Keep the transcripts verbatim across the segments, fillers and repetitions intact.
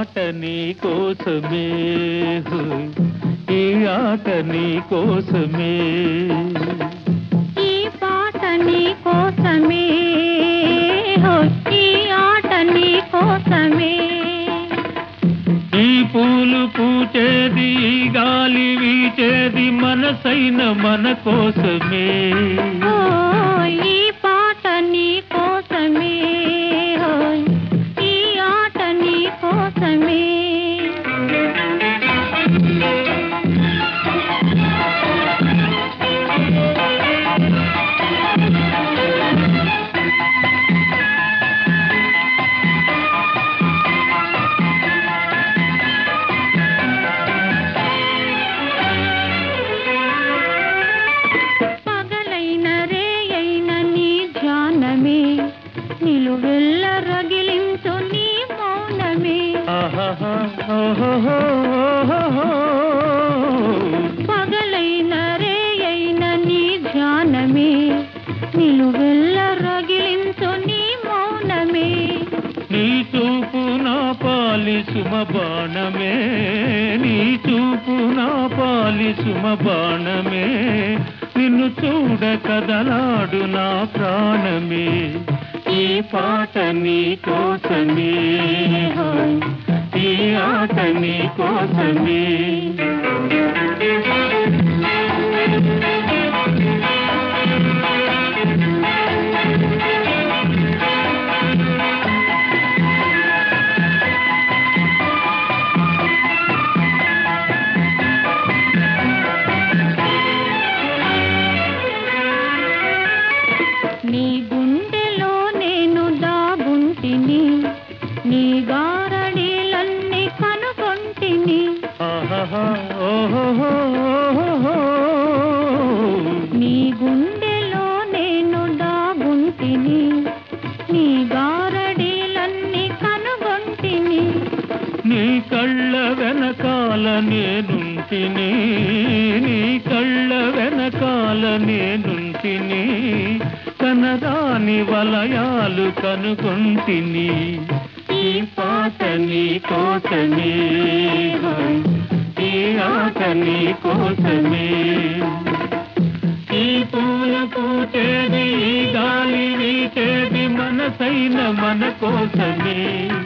పాట నీ కోసమే, ఈ ఆట నీ కోసమే, ఈ పాట నీ కోసమే, ఈ ఆట నీ కోసమే. ఈ పూలు పూచేది, ఈ గాలి వీచేది మనసైన మన కోసమే. ఓ ఈ పాట నీ కోసమే, ఈ ఆట నీ కోసమే. నిలువెల్ల రగిలించు నీ మౌనమే, పగలైన రేయైన నీ ధ్యానమే, నిలువెల్ల రగిలించు నీ మౌనమే. నీ చూపు నా పాలి సుమ బాణమే, నీ చూపు నా పాలి సుమ బాణమే, నిన్ను చూడ కదలాడు నా ప్రాణమే. ఈ పాట నీ కోసమే, ఈ ఆట నీ కోసమే. నీ గుండెలో నేను దాగుంటిని, నీ గారడీలన్నీ కనుగొంటిని. నీ గుండెలో నేను దాగుంటిని, నీ గారడీలన్నీ కనుగొంటిని. నీ కళ్ళ వెనకాల నేనుంటిని, నీ కళ్ళ వెనకాల నేనుంటిని, కనరాని వలయాలు కనుగొంటిని. ఈ పాట నీ కోసమే, ఈ ఆట నీ కోసమే. ఈ పూలు పూచేది, ఈ గాలి వీచేది మనసైన మన కోసమే.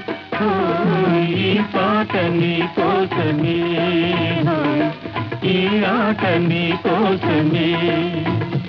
ఈ పాట నీ కోసమే, ఈ ఆట నీ కోసమే.